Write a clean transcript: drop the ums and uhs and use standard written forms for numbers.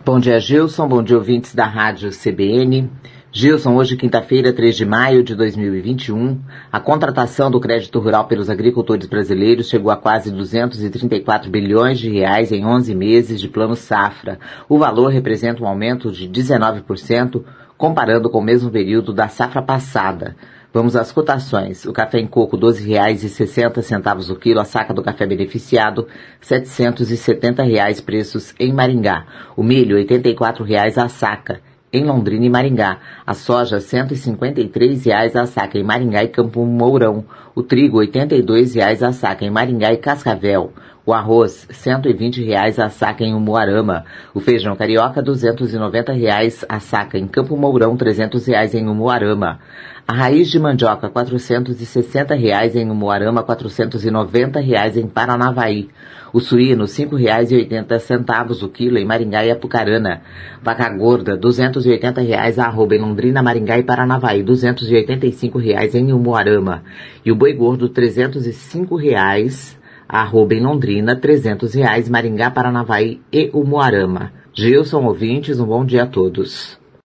Bom dia, Gilson. Bom dia, ouvintes da Rádio CBN. Gilson, hoje quinta-feira, 3 de maio de 2021, a contratação do crédito rural pelos agricultores brasileiros chegou a quase 234 bilhões de reais em 11 meses de plano safra. O valor representa um aumento de 19%, comparando com o mesmo período da safra passada. Vamos às cotações. O café em coco, R$ 12,60 o quilo. A saca do café beneficiado, R$ 770 preços em Maringá. O milho, R$ 84 a saca em Londrina e Maringá. A soja, R$ 153 a saca em Maringá e Campo Mourão. O trigo, R$ 82 a saca em Maringá e Cascavel. O arroz, R$ 120 a saca em Umuarama. O feijão carioca, R$ 290 a saca em Campo Mourão, R$ 300 em Umuarama. A raiz de mandioca, R$ 460 em Umuarama, R$ 490 em Paranavaí. O suíno, R$ 5,80 o quilo em Maringá e Apucarana. Vaca gorda, R$ 280 a arroba em Londrina, Maringá e Paranavaí, R$ 285 em Umuarama. E o boi gordo, R$ 305 a arroba em Londrina, R$ 300 Maringá, Paranavaí e Umuarama. Gilson, ouvintes, um bom dia a todos.